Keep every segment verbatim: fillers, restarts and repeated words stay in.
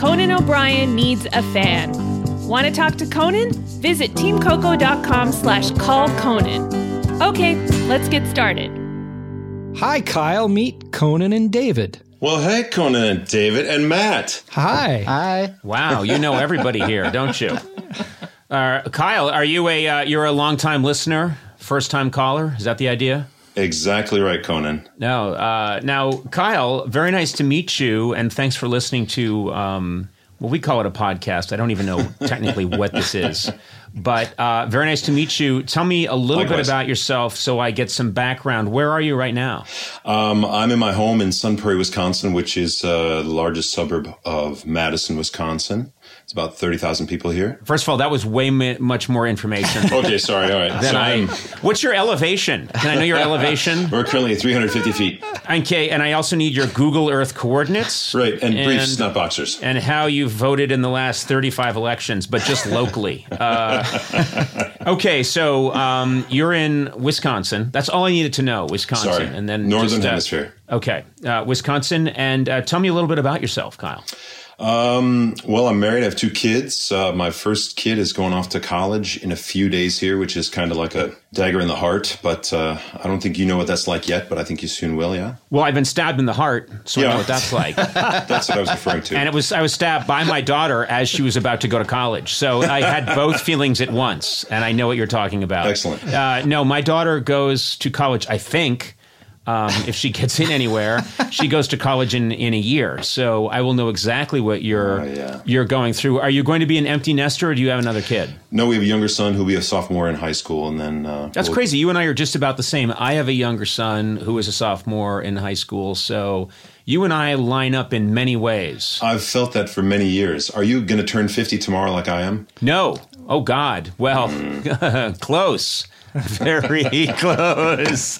Conan O'Brien Needs a Fan. Want to talk to Conan? Visit teamcoco.com slash call Conan. Okay, let's get started. Hi, Kyle. Meet Conan and David. Well, hey, Conan and David and Matt. Hi. Hi. Wow, you know everybody here, don't you? Uh, Kyle, are you a uh, you're a longtime listener, first time caller? Is that the idea? Exactly right, Conan. No. Uh, now, Kyle, very nice to meet you, and thanks for listening to. Um, well, we call it a podcast. I don't even know technically what this is, but uh, very nice to meet you. Tell me a little Likewise. bit about yourself, so I get some background. Where are you right now? Um, I'm in my home in Sun Prairie, Wisconsin, which is uh, the largest suburb of Madison, Wisconsin. It's about thirty thousand people here. First of all, that was way mi- much more information. Okay, sorry. All right. Then so I. I'm, What's your elevation? Can I know your elevation? we're currently at three hundred fifty feet. Okay, and I also need your Google Earth coordinates. Right, and, briefs, not boxers. And how you voted in the last thirty-five elections, but just locally. Uh, okay, so um, you're in Wisconsin. That's all I needed to know, Wisconsin. Sorry, and then Northern just, uh, Hemisphere. Okay, uh, Wisconsin. And uh, tell me a little bit about yourself, Kyle. Um, well, I'm married. I have two kids. Uh, my first kid is going off to college in a few days here, which is kind of like a dagger in the heart. But uh, I don't think you know what that's like yet, but I think you soon will, yeah? Well, I've been stabbed in the heart, so Yeah. I know what that's like. That's what I was referring to. And it was I was stabbed by my daughter as she was about to go to college. So I had both feelings at once, and I know what you're talking about. Excellent. Uh, no, my daughter goes to college, I think. Um, if she gets in anywhere, she goes to college in, in a year. So I will know exactly what you're Oh, yeah. you're going through. Are you going to be an empty nester, or do you have another kid? No, we have a younger son who'll be a sophomore in high school, and then uh, That's we'll- crazy. You and I are just about the same. I have a younger son who is a sophomore in high school. So you and I line up in many ways. I've felt that for many years. Are you going to turn fifty tomorrow like I am? No. Oh, God. Well, close. Very close.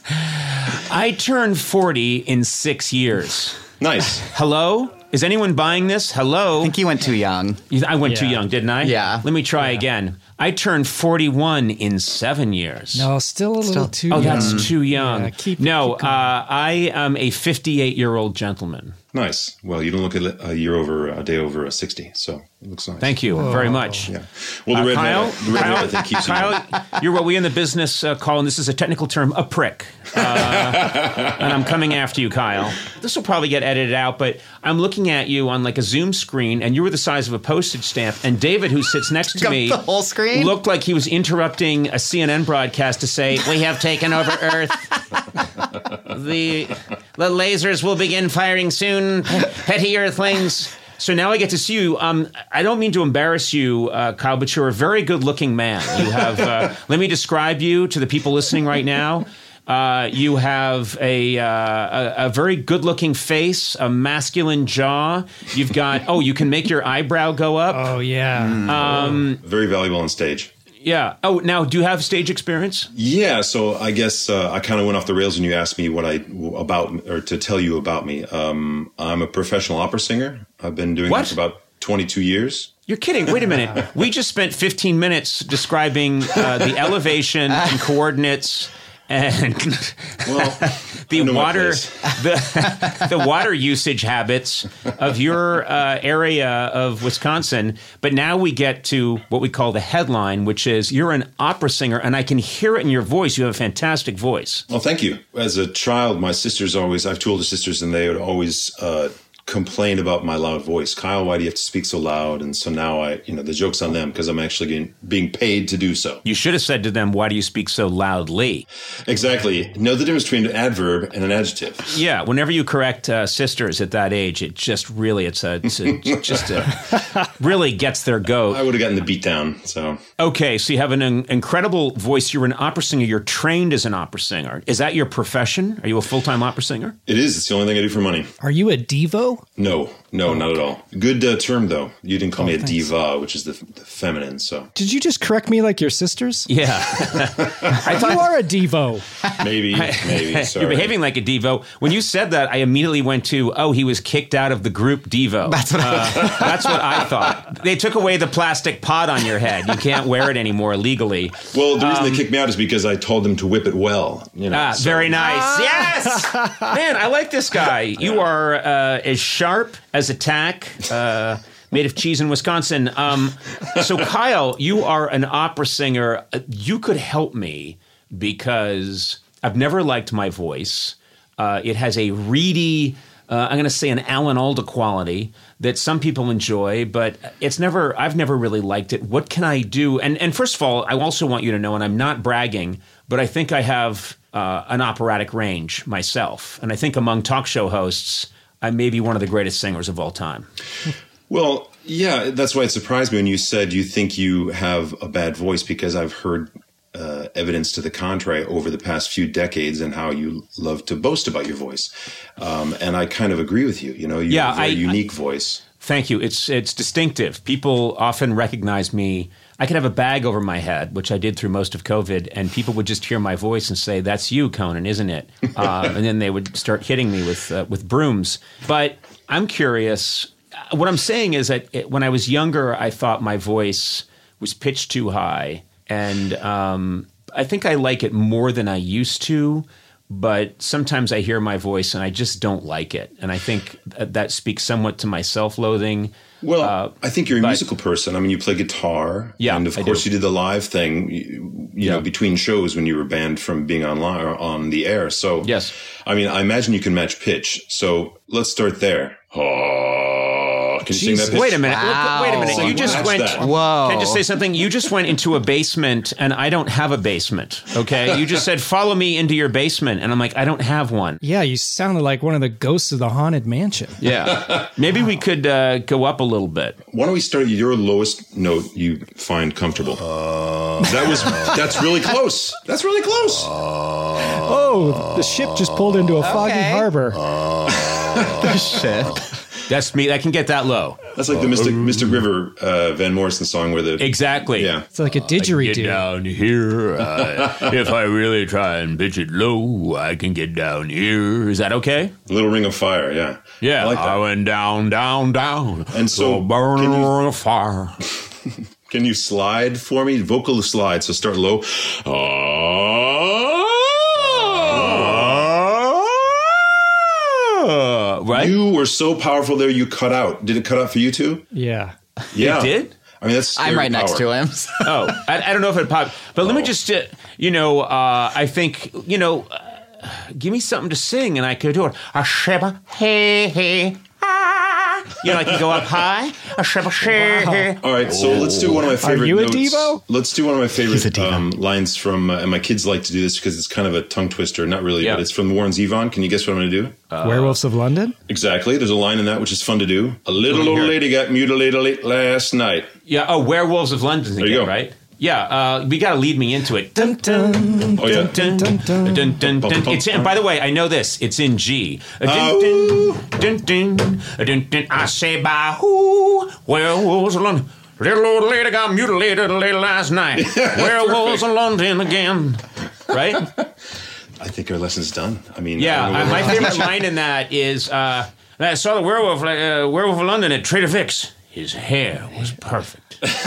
I turned forty in six years. Nice. Hello? Is anyone buying this? Hello? I think you went too young. I went too Yeah. young, didn't I? Yeah. Let me try again. I turned forty-one in seven years. No, still a little Still- too Oh, young. that's too young. Yeah, keep- no, keep going. uh, I am a fifty-eight-year-old gentleman. Nice. Well, you don't look a, a year over, a day over a sixty, so it looks nice. Thank you very much. Yeah. Well, the Uh, red Kyle, hair, the red hair, I Kyle, think, keeps you young. Kyle, you're what we in the business uh, call, and this is a technical term, a prick. Uh, and I'm coming after you, Kyle. This will probably get edited out, but I'm looking at you on like a Zoom screen, and you were the size of a postage stamp. And David, who sits next to Got me, the whole screen? looked like he was interrupting a C N N broadcast to say, "We have taken over Earth. the the lasers will begin firing soon. Petty Earthlings." So now I get to see you. Um, I don't mean to embarrass you, uh, Kyle, but you're a very good-looking man. You have. Uh, let me describe you to the people listening right now. Uh, you have a, uh, a a very good-looking face, a masculine jaw. You've got. Oh, you can make your eyebrow go up. Oh, yeah. Um, Very valuable on stage. yeah. Oh, now do you have stage experience? Yeah, so I guess uh, I kind of went off the rails when you asked me what I about or to tell you about me. Um, I'm a professional opera singer. I've been doing What? this for about twenty-two years. You're kidding. Wait a minute. We just spent fifteen minutes describing uh, the elevation and coordinates and Well, the I know my water place. the, the water usage habits of your uh, area of Wisconsin. But now we get to what we call the headline, which is you're an opera singer, and I can hear it in your voice. You have a fantastic voice. Well, thank you. As a child, my sisters always, I have two older sisters, and they would always uh, complain about my loud voice. Kyle, why do you have to speak so loud? And so now I, you know, the joke's on them because I'm actually getting, being paid to do so. You should have said to them, "Why do you speak so loudly?" Exactly. Know the difference between an adverb and an adjective. Yeah, whenever you correct uh, sisters at that age, it just really, it's a, it's a just a, really gets their goat. I would have gotten the beat down, so. Okay, so you have an in- incredible voice. You're an opera singer. You're trained as an opera singer. Is that your profession? Are you a full-time opera singer? It is. It's the only thing I do for money. Are you a Devo? No, no, not at all. Good uh, term, though. You didn't call Oh, me a thanks. diva, which is the, the feminine, so. Did you just correct me like your sisters? Yeah. I You are a Devo. Maybe, maybe, sorry. You're behaving like a Devo. When you said that, I immediately went to, oh, he was kicked out of the group Devo. That's what I Uh, that's what I thought. They took away the plastic pot on your head. You can't wear it anymore legally. Well, the reason they kicked me out is because I told them to whip it well. You know, Ah, so- very nice. Yes! Man, I like this guy. You are uh, as sharp as a tack. Uh, made of cheese in Wisconsin. Um, so, Kyle, you are an opera singer. You could help me because I've never liked my voice. Uh, it has a reedy, uh, I'm going to say an Alan Alda quality that some people enjoy, but it's never. I've never really liked it. What can I do? And and first of all, I also want you to know, and I'm not bragging, but I think I have uh, an operatic range myself. And I think among talk show hosts, I may be one of the greatest singers of all time. Well, yeah, that's why it surprised me when you said you think you have a bad voice, because I've heard uh, evidence to the contrary over the past few decades and how you love to boast about your voice. Um, and I kind of agree with you. You know, you Yeah, have a very I- unique voice. Thank you. It's it's distinctive. People often recognize me. I could have a bag over my head, which I did through most of COVID, and people would just hear my voice and say, "That's you, Conan, isn't it?" Uh, and then they would start hitting me with uh, with brooms. But I'm curious. What I'm saying is that it, when I was younger, I thought my voice was pitched too high, and um, I think I like it more than I used to. But sometimes I hear my voice and I just don't like it. And I think that speaks somewhat to my self-loathing. Well, Uh, I think you're a but- musical person. I mean, you play guitar. Yeah, And of I course do. you did the live thing, you, you know, Yeah. between shows when you were banned from being online or on the air. So, Yes. I mean, I imagine you can match pitch. So let's start there. Oh, can you sing that pitch? Wait a minute. Look, Wow. wait a minute. You Sing- just match went. that. Whoa. Can I just say something? You just went into a basement, and I don't have a basement. Okay. You just said, "Follow me into your basement," and I'm like, I don't have one. Yeah, you sounded like one of the ghosts of the haunted mansion. Yeah. Maybe we could uh, go up a little bit. Why don't we start at your lowest note you find comfortable? that was, that's really close. That's really close. Oh, the ship just pulled into a foggy Okay. harbor. Shit. That's me. I can get that low. That's like the Mister Mister River uh, Van Morrison song where the Exactly. yeah. It's like a didgeridoo. down here. Uh, if I really try and pitch it low, I can get down here. Is that okay? Little Ring of Fire, yeah. Yeah. I like that. went down, down, down. And so, burning can you- ring of fire. Can you slide for me? Vocal slide. So start low. Uh, right? You were so powerful there, you cut out. Did it cut out for you too? Yeah. Yeah. It did? I mean, that's I'm scary right next power. to him. Oh, I, I don't know if it popped. But let me just, uh, you know, uh, I think, you know, uh, give me something to sing and I could do it. A sheba, hey, hey, ah. You know, I can go up high. A sheba, hey, hey. All right, so let's do one of my favorite you a notes. Devo? Let's do one of my favorite a diva. um, lines from, uh, and my kids like to do this because it's kind of a tongue twister. Not really, Yeah. but it's from Warren Zevon. Can you guess what I'm going to do? Werewolves of London? Exactly. There's a line in that which is fun to do. A little Let me old hear it. lady got mutilated late last night. Yeah, oh, Werewolves of London again, you go. right? Yeah, uh, we got to lead me into it. Dun, dun, Oh, yeah. dun, dun, dun, dun, dun, dun. It's in, by the way, I know this. It's in G. Uh, Oh. Dun, dun, dun, dun, dun, dun. I say, by who? Werewolves of London. Little old lady got mutilated late last night. Werewolves of London again. Right? I think our lesson's done. I mean, Yeah, I don't know uh, what my we're- favorite line in that is, uh, I saw the werewolf, uh, werewolf of London at Trader Vic's. His hair was perfect.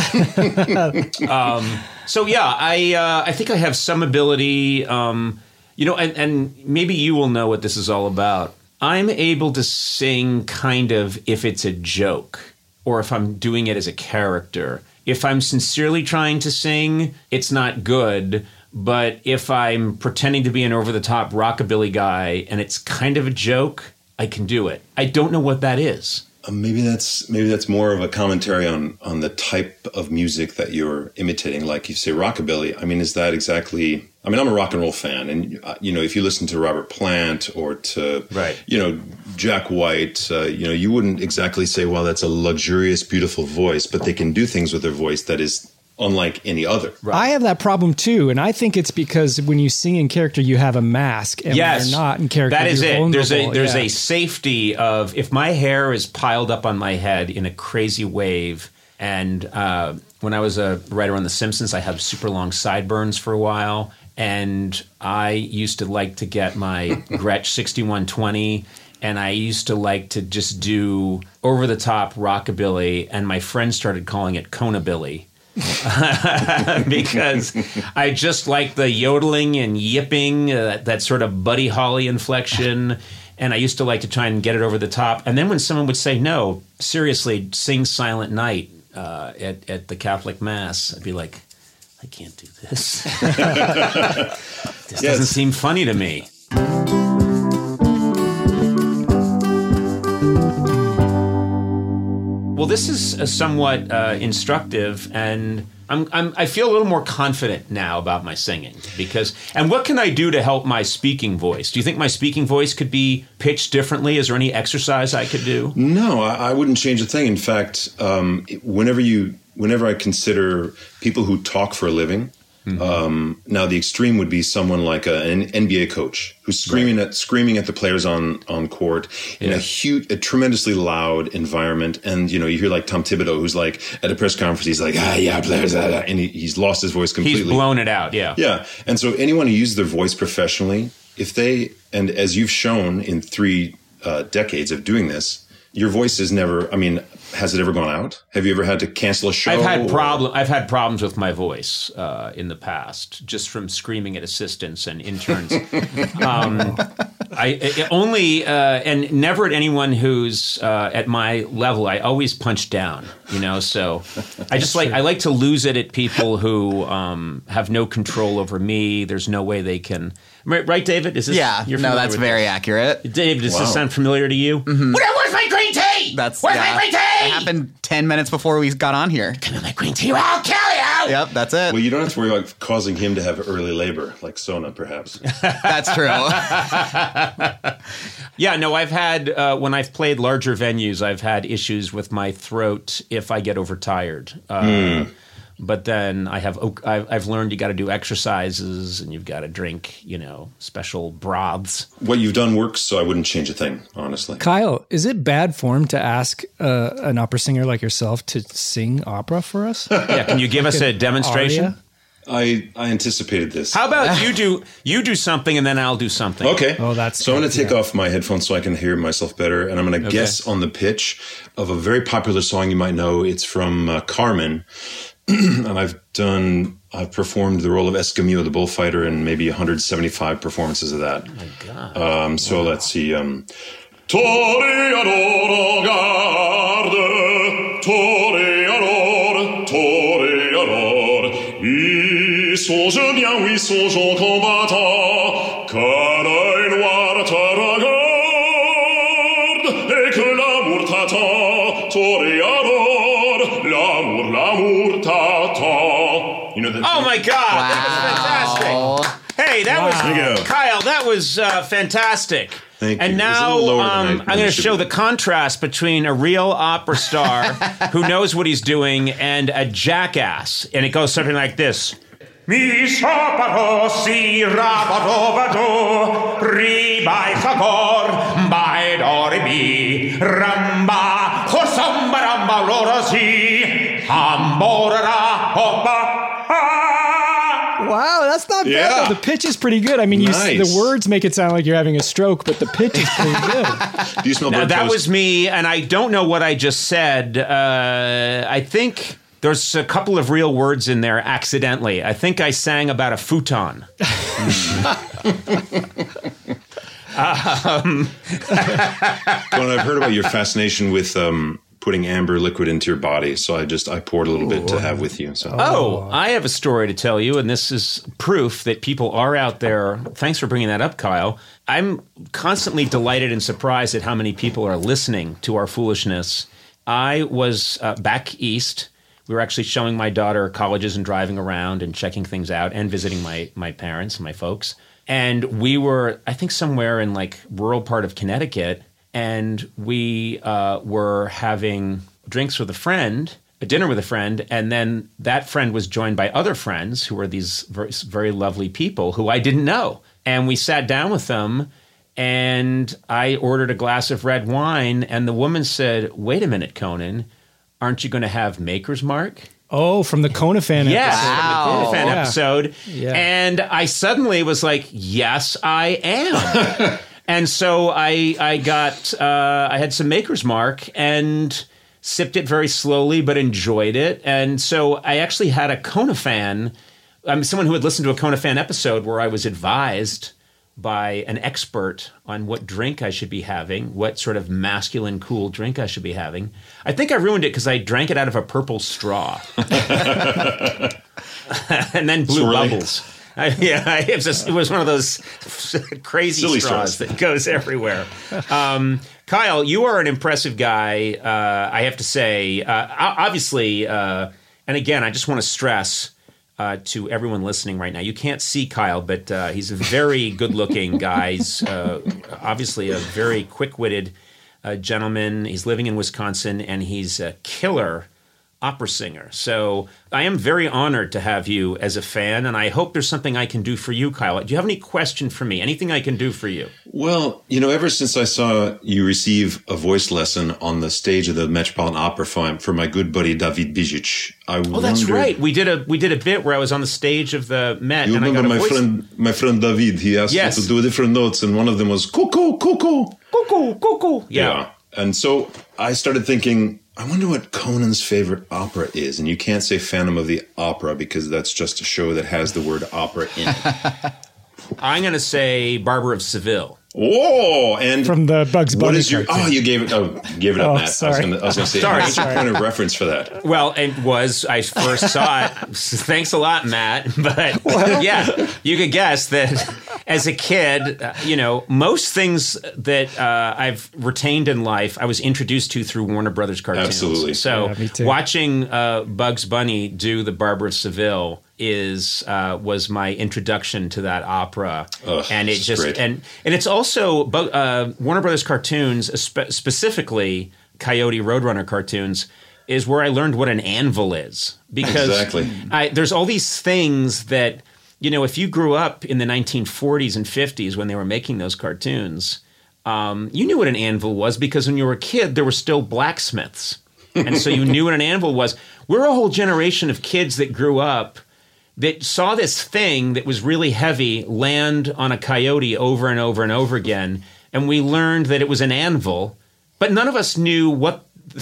um, so yeah, I uh, I think I have some ability, um, you know, and, and maybe you will know what this is all about. I'm able to sing kind of if it's a joke or if I'm doing it as a character. If I'm sincerely trying to sing, it's not good. But if I'm pretending to be an over-the-top rockabilly guy and it's kind of a joke, I can do it. I don't know what that is. Uh, maybe that's maybe that's more of a commentary on on the type of music that you're imitating. Like you say, rockabilly. I mean, is that exactly? I mean, I'm a rock and roll fan, and uh, you know, if you listen to Robert Plant or to Right. you know Jack White, uh, you know, you wouldn't exactly say, "Well, that's a luxurious, beautiful voice," but they can do things with their voice that is unlike any other. I have that problem too, and I think it's because when you sing in character, you have a mask, and Yes, when you're not in character, that is you're it. There's a vulnerable. there's Yeah. a safety of if my hair is piled up on my head in a crazy wave. And uh, when I was a writer on The Simpsons, I had super long sideburns for a while, and I used to like to get my Gretsch sixty-one twenty. And I used to like to just do over-the-top rockabilly, and my friends started calling it Conabilly. Because I just like the yodeling and yipping, uh, that, that sort of Buddy Holly inflection. And I used to like to try and get it over the top. And then when someone would say, no, seriously, sing Silent Night uh, at, at the Catholic Mass, I'd be like, I can't do this. This Yes. doesn't seem funny to me. Well, this is uh, somewhat uh, instructive, and I'm, I'm, I feel a little more confident now about my singing. Because, and what can I do to help my speaking voice? Do you think my speaking voice could be pitched differently? Is there any exercise I could do? No, I, I wouldn't change a thing. In fact, um, whenever you, whenever I consider people who talk for a living, mm-hmm. um, now the extreme would be someone like a, an N B A coach who's screaming right. at screaming at the players on on court in yeah. a huge, a tremendously loud environment, and you know you hear like Tom Thibodeau, who's like at a press conference, he's like, ah, yeah, players, ah, ah, and he, he's lost his voice completely. He's blown it out, yeah, yeah. And so anyone who uses their voice professionally, if they, and as you've shown in three uh, decades of doing this, your voice is never, I mean, has it ever gone out? Have you ever had to cancel a show? I've had problem. I've had problems with my voice uh, in the past, just from screaming at assistants and interns. um, I it only uh, and never at anyone who's uh, at my level. I always punch down, you know. So I just like I like to lose it at people who um, have no control over me. There's no way they can. Right, David? Is this, yeah, you're no, that's very this? accurate. David, does wow. this sound familiar to you? Mm-hmm. Where's my green tea? That's Where's yeah, my green tea? It happened ten minutes before we got on here. Give me my green tea or I'll kill you! Yep, that's it. Well, you don't have to worry about causing him to have early labor, like Sona, perhaps. That's true. Yeah, no, I've had, uh, when I've played larger venues, I've had issues with my throat if I get overtired. Uh, mm. But then I have, I've learned you got to do exercises and you've got to drink, you know, special broths. What you've done works, so I wouldn't change a thing, honestly. Kyle, is it bad form to ask uh, an opera singer like yourself to sing opera for us? Yeah, can you give like us a demonstration? Aria? I, I anticipated this. How about you do you do something and then I'll do something? Okay. Oh, that's so I'm going to take yeah. off my headphones so I can hear myself better, and I'm going to okay. guess on the pitch of a very popular song you might know. It's from uh, Carmen. And I've done, I've performed the role of Escamillo, the bullfighter, in maybe one hundred seventy-five performances of that. Oh my God. Um, so wow. let's see. Um, Toreador, garde, toreador, toreador, ils sont bien, oui, sont gens combattants, car un noir te regarde, et que l'amour t'attend, toreador, l'amour, l'amour t'attend. You know that? Oh my God, wow. that was fantastic. Hey, that wow. was, There you go. Kyle, that was uh, fantastic. Thank and you. now um, I'm going to show be. the contrast between a real opera star who knows what he's doing and a jackass. And it goes something like this. Mi saparo si rabado ribai sakor by doribi ramba hosamba ramba lorasi hambora hoba. Wow, that's not Yeah. bad. Though. The pitch is pretty good. I mean, you, Nice. the words make it sound like you're having a stroke, but the pitch is pretty good. Do you smell Now, burnt that toast? was me, and I don't know what I just said. Uh, I think there's a couple of real words in there accidentally. I think I sang about a futon. um, Well, I've heard about your fascination with um, putting amber liquid into your body, so I just I poured a little bit to have with you. So. oh, I have a story to tell you, and this is proof that people are out there. Thanks for bringing that up, Kyle. I'm constantly delighted and surprised at how many people are listening to our foolishness. I was uh, back east. We were actually showing my daughter colleges and driving around and checking things out and visiting my my parents, my folks. And we were, I think, somewhere in like rural part of Connecticut, and we uh, were having drinks with a friend, a dinner with a friend, and then that friend was joined by other friends who were these very, very lovely people who I didn't know. And we sat down with them, and I ordered a glass of red wine, and the woman said, "Wait a minute, Conan, aren't you going to have Maker's Mark?" Oh, from the Conafan Yes, episode. from the Conafan Yeah. episode. Yeah. And I suddenly was like, yes, I am. And so I I got, uh, I had some Maker's Mark and sipped it very slowly, but enjoyed it. And so I actually had a Conafan, I'm someone who had listened to a Conafan episode where I was advised by an expert on what drink I should be having, what sort of masculine, cool drink I should be having. I think I ruined it because I drank it out of a purple straw. And then blew Swirly. bubbles. I, yeah, it was, just, it was one of those crazy Silly straws, straws. that goes everywhere. Um, Kyle, you are an impressive guy, uh, I have to say. Uh, obviously, uh, and again, I just want to stress uh, to everyone listening right now, you can't see Kyle, but uh, he's a very good-looking guy. He's uh, obviously a very quick-witted uh, gentleman. He's living in Wisconsin, and he's a killer opera singer. So I am very honored to have you as a fan, and I hope there's something I can do for you, Kyle. Do you have any question for me? Anything I can do for you? Well, you know, ever since I saw you receive a voice lesson on the stage of the Metropolitan Opera for, for my good buddy David Bijic, I Oh, that's wondered- right. We did a we did a bit where I was on the stage of the Met, You and I got remember a my voice. friend, my friend David? He asked Yes. me to do different notes, and one of them was "cuckoo, cuckoo." Cuckoo, cuckoo. Yeah. Yeah. And so I started thinking, I wonder what Conan's favorite opera is. And you can't say Phantom of the Opera because that's just a show that has the word opera in it. I'm going to say Barber of Seville. Whoa! And From the Bugs what Bunny is your? cartoon. Oh, you gave it. Oh, you gave it up, Oh, Matt. I was sorry. gonna, I was going to say, Sorry. what's your point of reference for that? Well, it was, I first saw it. Thanks a lot, Matt. But yeah, you could guess that as a kid, uh, you know, most things that uh, I've retained in life, I was introduced to through Warner Brothers cartoons. Absolutely. So Yeah, me too. watching uh, Bugs Bunny do The Barber of Seville is uh, was my introduction to that opera. Ugh, and it it's just great. and and it's also Bu- uh, Warner Brothers cartoons, spe- specifically Coyote Roadrunner cartoons, is where I learned what an anvil is. Because Exactly. I, there's all these things that, you know, if you grew up in the nineteen forties and fifties when they were making those cartoons, um, you knew what an anvil was because when you were a kid, there were still blacksmiths. And so you knew what an anvil was. We're a whole generation of kids that grew up that saw this thing that was really heavy land on a coyote over and over and over again. And we learned that it was an anvil, but none of us knew what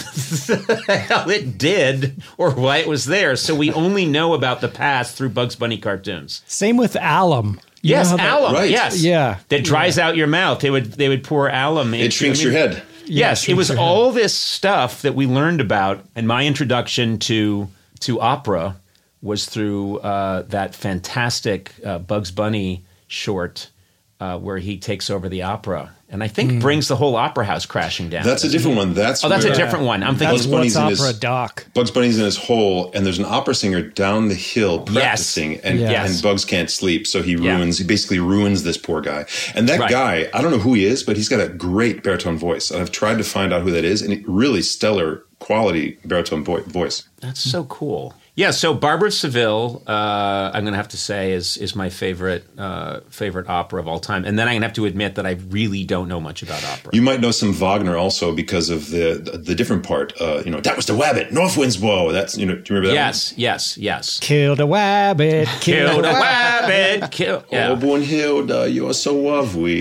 the hell it did or why it was there. So we only know about the past through Bugs Bunny cartoons. Same with alum. You Yes, know how that- alum. Right. Yes, Yeah. that dries out your mouth. They would they would pour alum. It shrinks your head. Yeah, Yes, it shrinks was your head. all this stuff that we learned about, and my introduction to to opera was through uh, that fantastic uh, Bugs Bunny short uh, where he takes over the opera, and I think brings the whole opera house crashing down. That's a different one. That's oh, that's where a different one. I'm That's thinking. Bugs Bunny's what's in his- opera doc. Bugs Bunny's in his hole, and there's an opera singer down the hill practicing, and, Yes. and Bugs can't sleep, so he Yeah. ruins. He basically ruins this poor guy. And that Right. guy, I don't know who he is, but he's got a great baritone voice. And I've tried to find out who that is, and it really stellar quality baritone vo- voice. That's so cool. Yeah, so Barber of Seville, uh, I'm going to have to say is is my favorite uh, favorite opera of all time, and then I'm going to have to admit that I really don't know much about opera. You might know some Wagner also because of the the, the different part. Uh, you know, that was the wabbit, North Wind's blow. That's you know, do you remember that? yes, yes, yes. Killed a wabbit. Kill Killed the a wabbit. Kill. One? Yeah. Oh, Brunhilde, you're so lovely.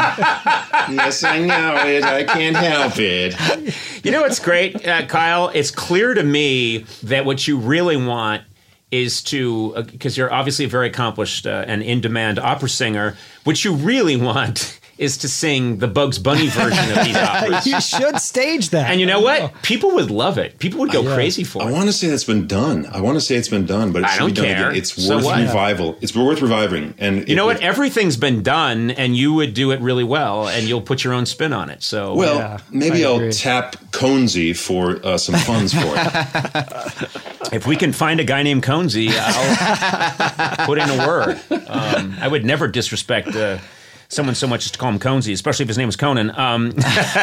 Yes, I know it. I can't help it. You know what's great, uh, Kyle? It's clear to me that what you really want is to, because you're obviously a very accomplished uh, and in-demand opera singer, what you really want is to sing the Bugs Bunny version of these operas. You should stage that. And you know what? People would love it. People would go Yeah. crazy for I it. want to say that's been done. I want to say it's been done, but it I should don't be done care. again. It's So worth what? revival. It's worth reviving. And You know it- what? Everything's been done, and you would do it really well, and you'll put your own spin on it. So, Well, Yeah, maybe I I'll agree. tap Conzi for uh, some funds for it. if we can find a guy named Conzi, I'll put in a word. Um, I would never disrespect uh, someone so much as to call him Conzi, especially if his name was Conan. Um,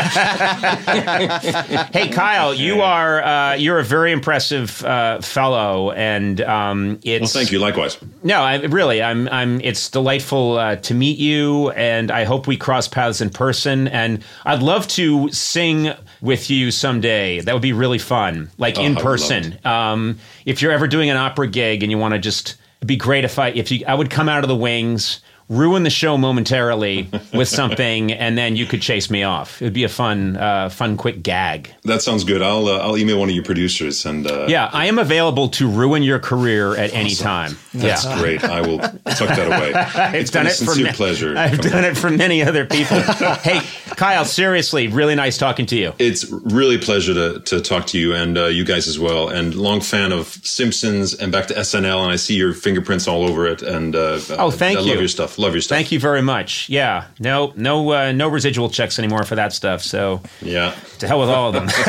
hey, Kyle, you are uh, you're a very impressive uh, fellow, and um, it's Well, thank you. Likewise. No, I really, I'm. I'm. It's delightful uh, to meet you, and I hope we cross paths in person. And I'd love to sing with you someday. That would be really fun, like Oh, in I would person. Um, if you're ever doing an opera gig and you want to just, it'd be great if I, if you, I would come out of the wings ruin the show momentarily with something, and then you could chase me off. It would be a fun, uh, fun, quick gag. That sounds good. I'll uh, I'll email one of your producers and uh, yeah, I am available to ruin your career at any awesome. time. That's yeah. great. I will tuck that away. I've It's done been a it for sincere ma- pleasure. I've done it for many other people. Hey, Kyle, seriously, really nice talking to you. It's really a pleasure to to talk to you and uh, you guys as well. And long fan of Simpsons and back to S N L, and I see your fingerprints all over it. And uh, oh, thank I you. love your stuff. Love your stuff. Thank you very much. Yeah, no, no, uh, no residual checks anymore for that stuff. So yeah, to hell with all of them.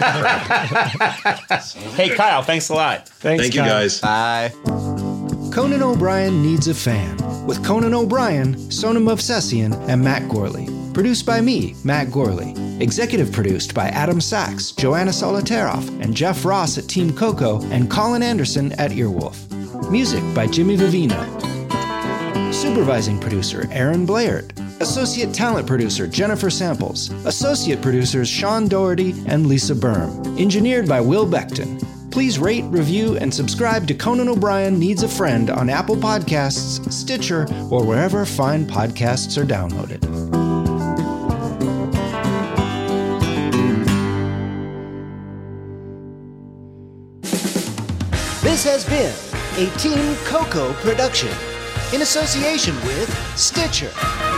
Hey, Kyle, thanks a lot. Thanks, Thank you, Kyle. guys. Bye. Conan O'Brien Needs a Fan with Conan O'Brien, Sonam Movsesian, and Matt Gorley. Produced by me, Matt Gorley. Executive produced by Adam Sachs, Joanna Solitaroff, and Jeff Ross at Team Coco, and Colin Anderson at Earwolf. Music by Jimmy Vivino. Supervising producer Aaron Blaird. Associate talent producer Jennifer Samples. Associate producers Sean Doherty and Lisa Berm. Engineered by Will Beckton. Please rate, review, and subscribe to Conan O'Brien Needs a Friend on Apple Podcasts, Stitcher, or wherever fine podcasts are downloaded. This has been a Team Coco production in association with Stitcher.